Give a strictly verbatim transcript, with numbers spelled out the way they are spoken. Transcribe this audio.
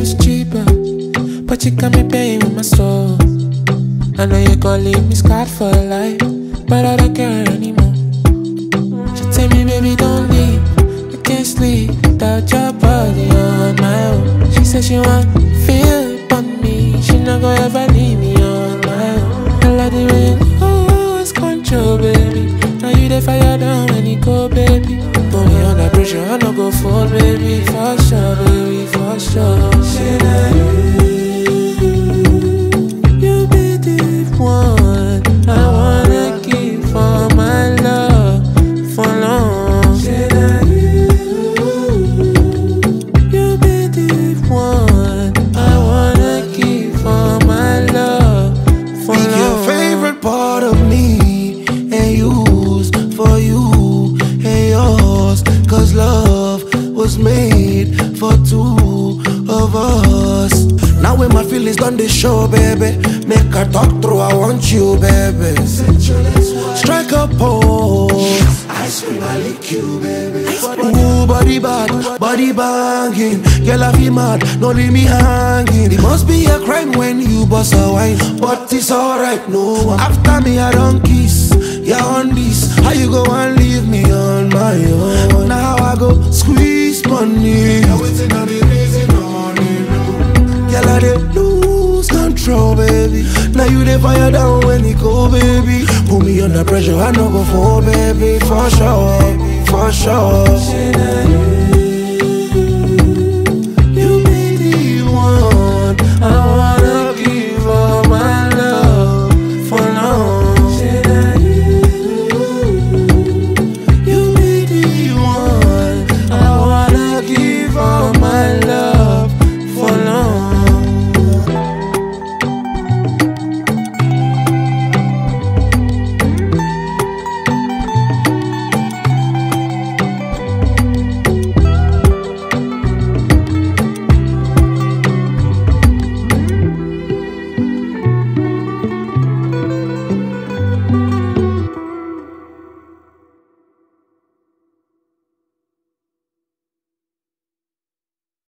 is cheaper, but you got me paying with my soul. I know you're gonna leave me scarred for life, but I don't care anymore. She tell me, baby, don't leave. I can't sleep without your body on my own. She said she want feel on me. She not gonna ever leave me on my own. I like the way you lose control, baby. Now you the fire down when you go, baby. Put me under pressure, I no go fall, baby. For sure, baby, for sure. She like you be the one I wanna keep for my love for long. She like you be the one I wanna keep for my love for Pick long. your favorite part of me and use for you and yours. Cause love was made for two of us. Now when my feelings done the show, baby, make her talk through, I want you, baby. Strike a pose, I scream, I lick you, baby. Ooh, body bad, body banging. Girl, I feel mad, don't leave me hanging. It must be a crime when you bust a wine, but it's alright, no one. After me, I don't kiss, yeah, on this. How you go and leave me on my own? Now I go squeeze money. Girl, I dey lose control, baby. Now you dey fire down when you go, baby. Put me under pressure, I no go fall, baby. For sure, for sure.